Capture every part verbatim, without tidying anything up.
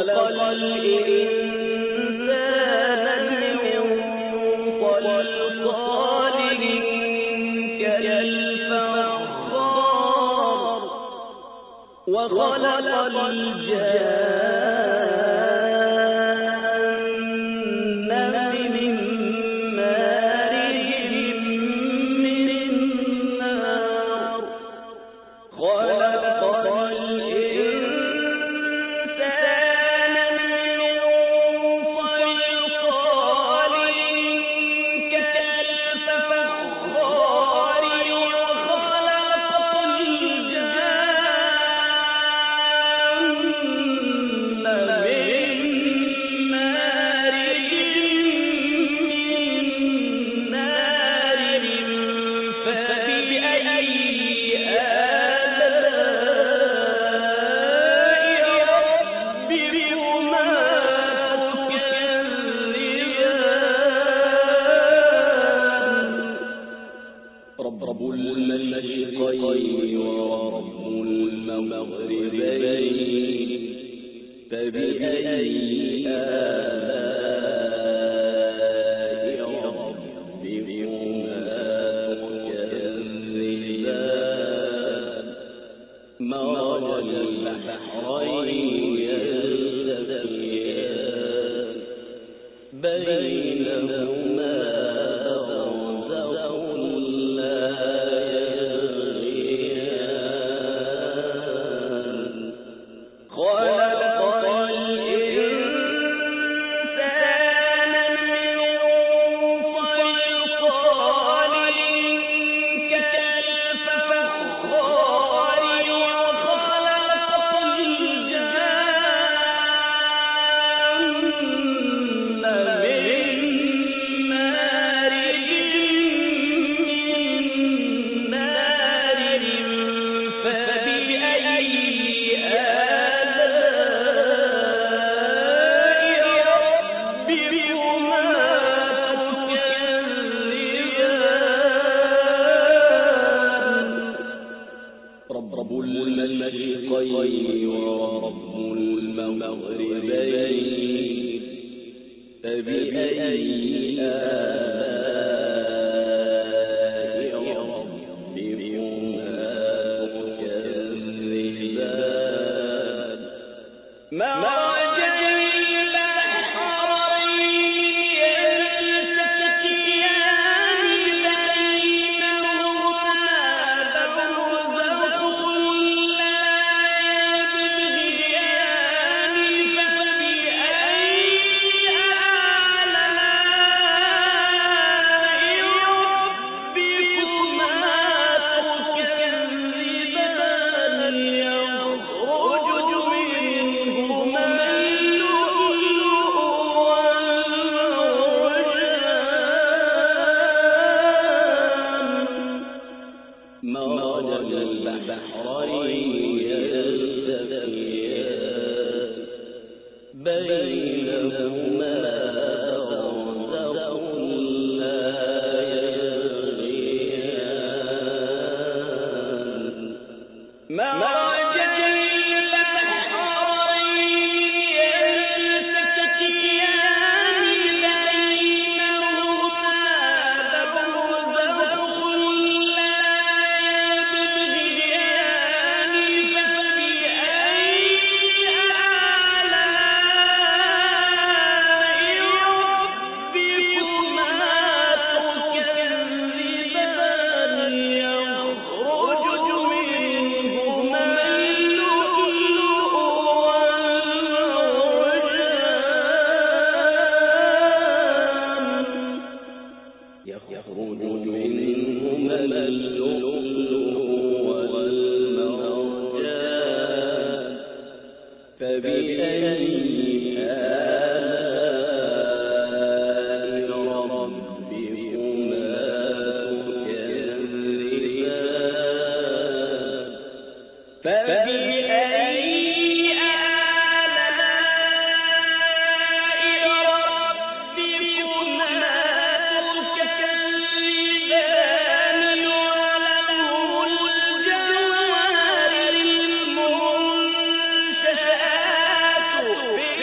الإنسان من صلصال كالفخار وخلق الجان من مارج من نار خلق الإنسان من صلصال كالفخار وخلق الجان من مارج من نار فبأي رب المشرقين ورب المغربين فبأي آلاء ربكما تكذبان مرج البحرين يلتقيان بينهما رب المشرقين ورب المغربين فبأي آلاء ربكما تكذبان مرج البحرين يلتقيان بينهما برزخ لا يبغيان فبأي آلاء ربكما تكذبان يخرج منهما اللؤلؤ والمرجان مرج البحرين يلتقيان بينهما برزخ لا يبغيان مرج البحرين يلتقيان بينهما برزخ لا يبغيان فبأي آلاء ربكما تكذبان يخرج منهما اللؤلؤ والمرجان يخرج منهما اللؤلؤ والمرجان فبأي آلاء ربكما تكذبان فبأي آلاء ربكما تكذبان وله الجوار المنشآت في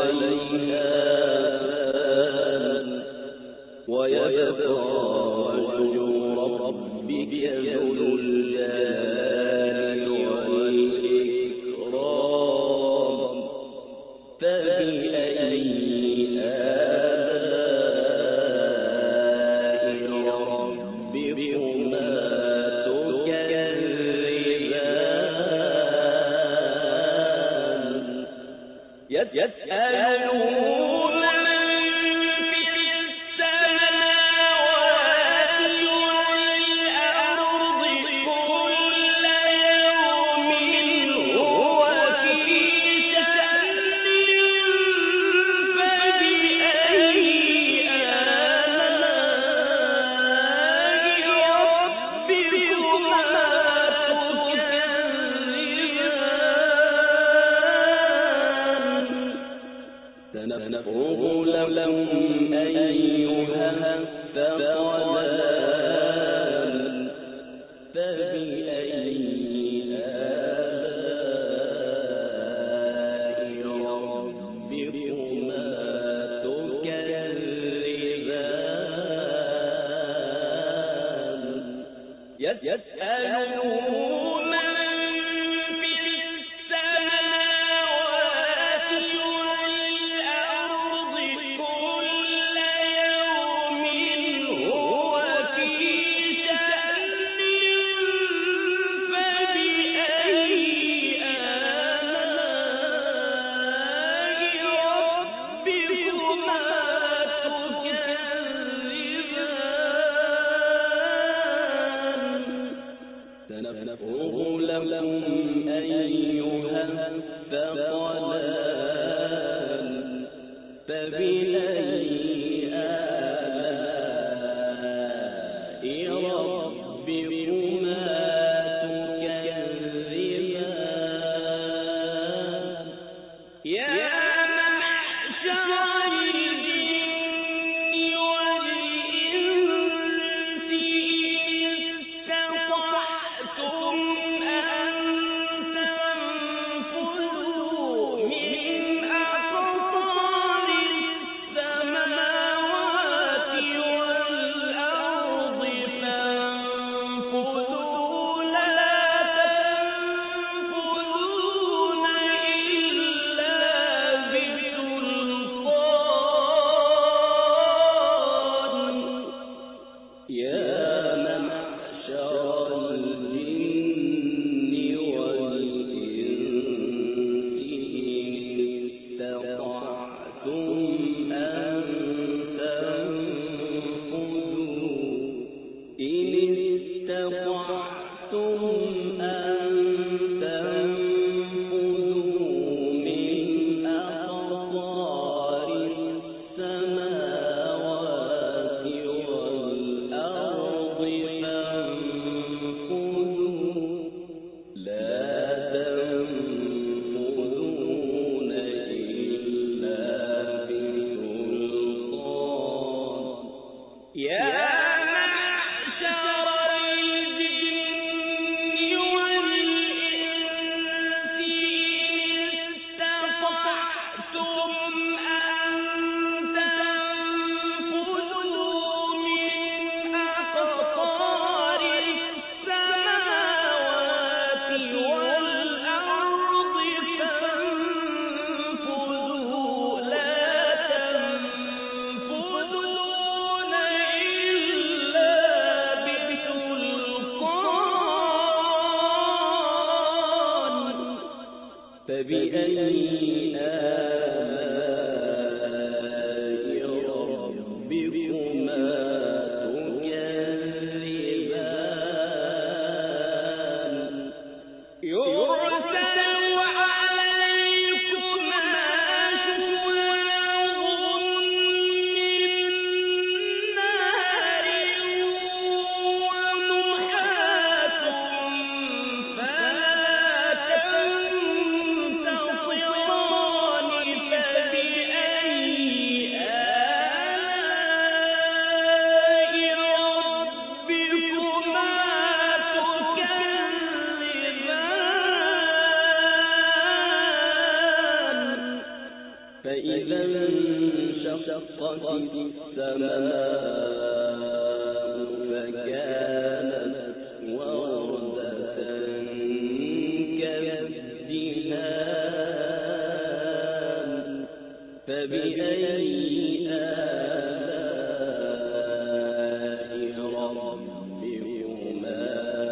عليها فان ويبقى وجه ربك ذو الجلال والإكرام فبأي آلاء ربكما تكذبان يسألون سنفرغ لكم أيها الثقلان فبأي آلاء ربكما تكذبان يسألون سنفرغ فإذا انشقت السماء فكانت وردة كالدهان فبأي آلاء ربكما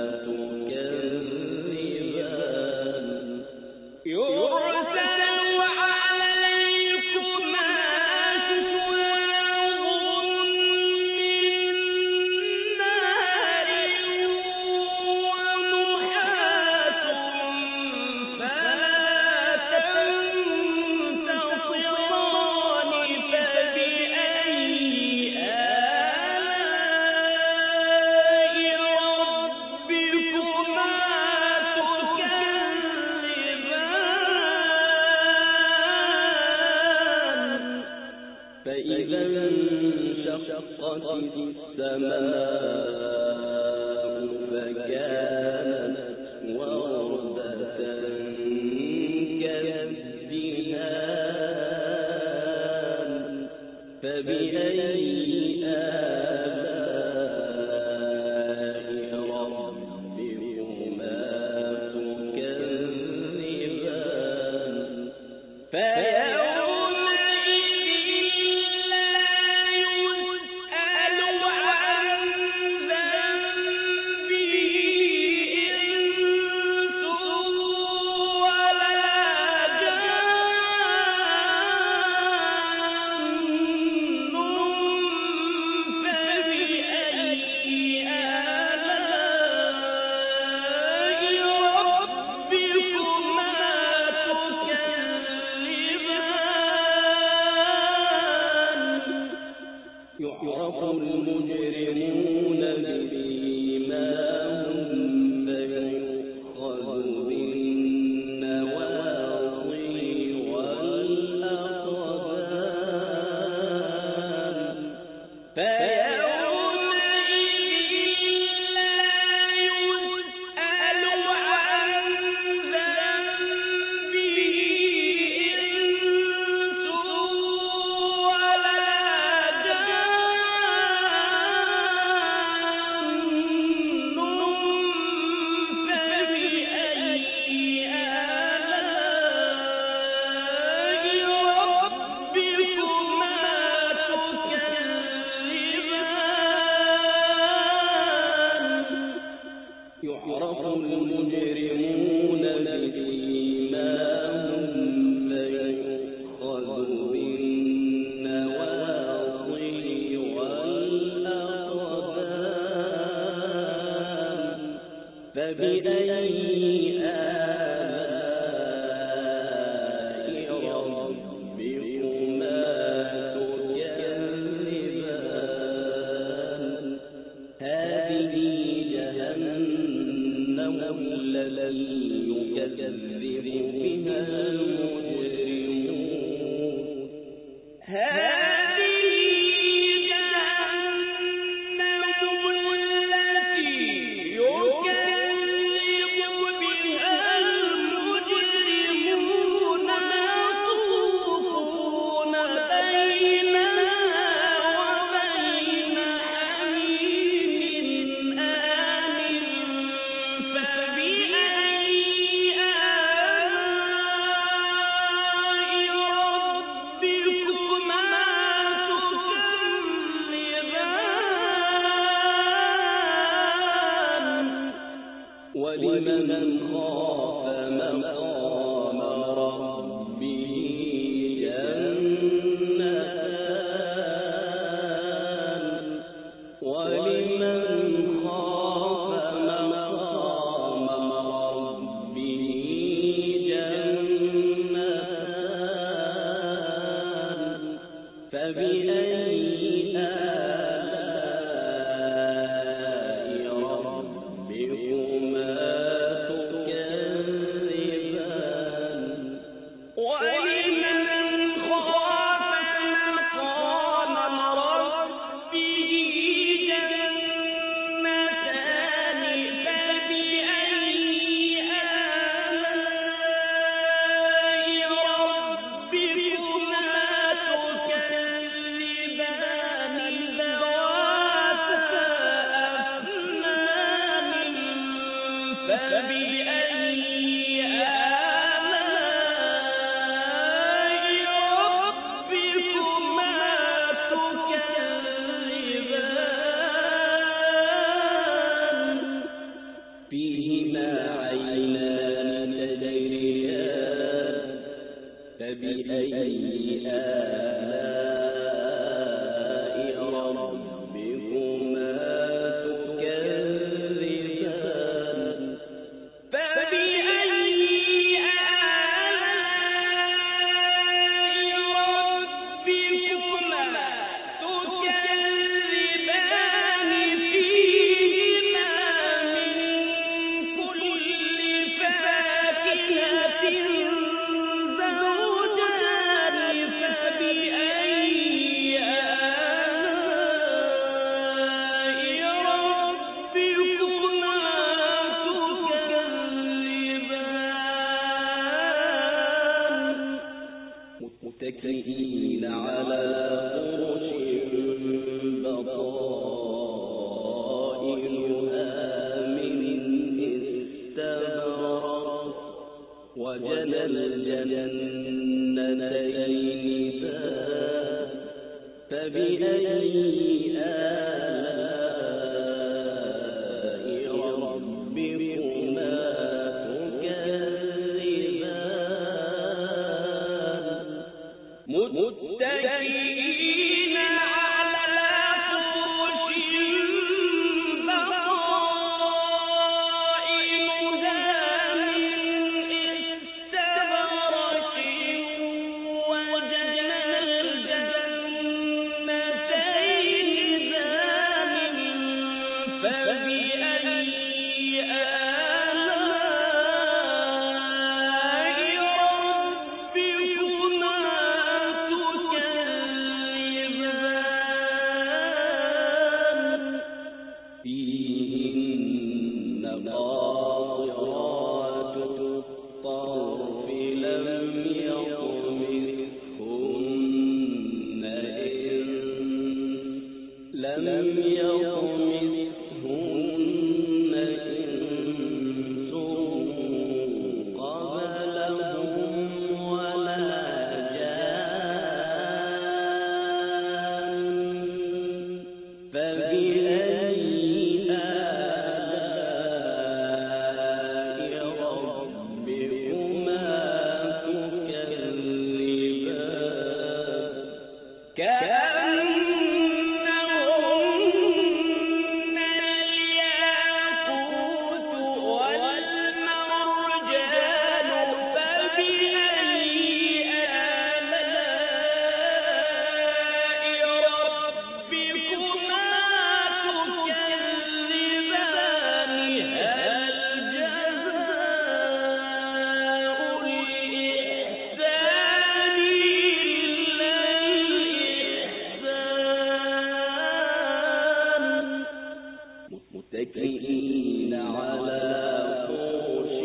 تكذبان يرسل عليكما شواظ من نار ونحاس فلا تنتصران فبأي آلاء ربكما تكذبان فإذا انشقت السماء فكانت وردة كالدهان فبأي آلاء ربكما تكذبان يعرف المجرمون بسيماهم فيؤخذ بالنواصي والأقدام فيومئذ لا يسأل عن ذنبه إنس ولا يعرف المجرمون بسيماهم فيؤخذ بالنواصي والأقدام فبأي آلاء ربكما تكذبان هذه جهنم التي يكذب بها المجرمون هذه جهنم التي يكذب بها المجرمون يطوفون بينها وبين حميم آن فبأي آلاء ربكما تكذبان ولمن خاف مقام ربه جنتان ولمن خاف مقام ربه جنتان فبأي آلاء ربكما تكذبان ولمن خاف مقام ربه جنتان فبأي آلاء ربكما آلاء ربكما تكذبان فبأي آلاء ربكما تكذبان فيهما من كل فاكهة زوجان فبأي آلاء ربكما تكذبان متكئين على فرش بطائنها من استبرق وجنى الجنتين دان فبأي آلاء ربكما تكذبان متكئين على فرش بطائنها من استبرق وجنى الجنتين دان فبأي آلاء ربكما تكذبان فيهن قاصرات الطرف لم يطمثهن إنس لم يطمثهن إنس قبلهم ولا جان فبأي آلاء ربكما تكذبان كأنهن الياقوت والمرجان فبأي آلاء ربكما تكذبان هل جزاء الإحسان إلا الإحسان متكئين على فرش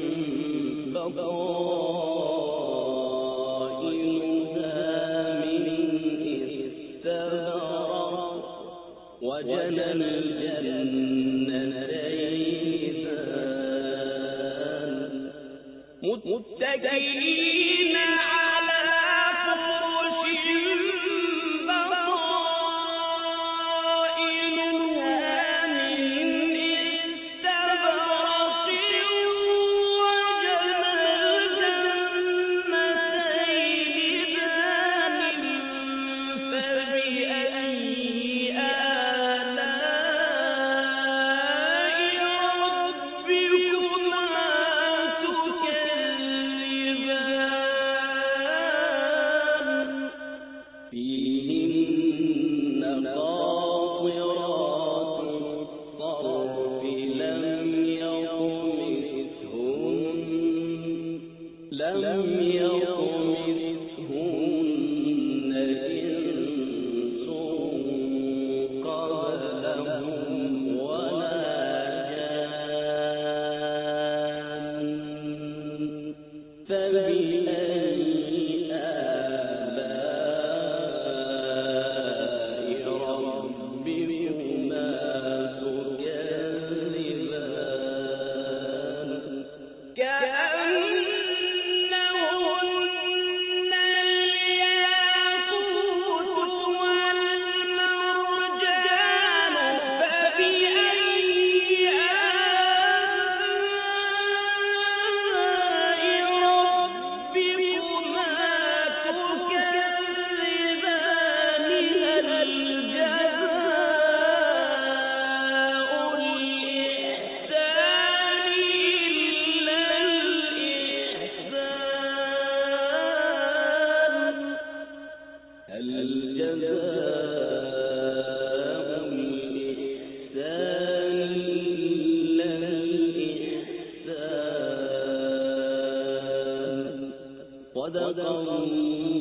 بطائنها من استبرق وجنى الجنتين دان متكئين على فرش بطائنها من استبرق وجنى الجنتين دان فبأي آلاء ربكما تكذبان صدق الله